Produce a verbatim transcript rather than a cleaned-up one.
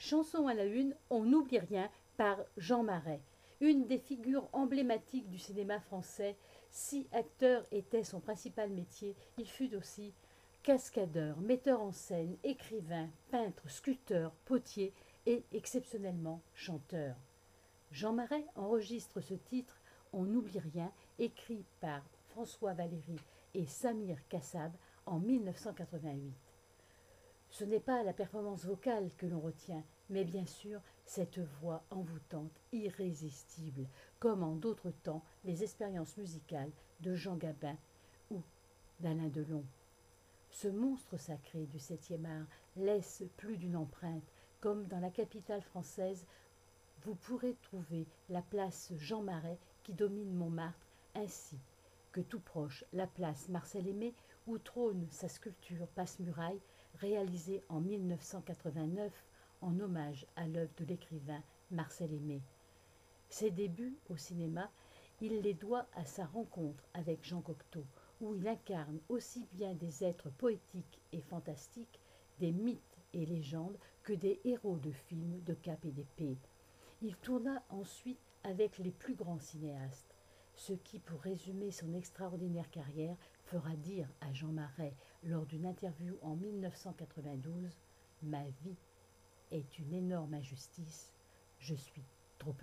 Chanson à la une, on n'oublie rien par Jean Marais. Une des figures emblématiques du cinéma français, si acteur était son principal métier, il fut aussi cascadeur, metteur en scène, écrivain, peintre, sculpteur, potier et exceptionnellement chanteur. Jean Marais enregistre ce titre On n'oublie rien, écrit par François Valéry et Samir Kassab en mille neuf cent quatre-vingt-huit. Ce n'est pas la performance vocale que l'on retient, mais bien sûr cette voix envoûtante, irrésistible, comme en d'autres temps les expériences musicales de Jean Gabin ou d'Alain Delon. Ce monstre sacré du septième art laisse plus d'une empreinte, comme dans la capitale française, vous pourrez trouver la place Jean Marais qui domine Montmartre, ainsi que tout proche la place Marcel Aimé où trône sa sculpture Passe-Muraille, réalisée en mille neuf cent quatre-vingt-neuf en hommage à l'œuvre de l'écrivain Marcel Aimé. Ses débuts au cinéma, il les doit à sa rencontre avec Jean Cocteau, où il incarne aussi bien des êtres poétiques et fantastiques, des mythes et légendes, que des héros de films de cap et d'épée. Il tourna ensuite avec les plus grands cinéastes, ce qui, pour résumer son extraordinaire carrière, fera dire à Jean Marais lors d'une interview en mille neuf cent quatre-vingt-douze « Ma vie est une énorme injustice, je suis trop heureux ».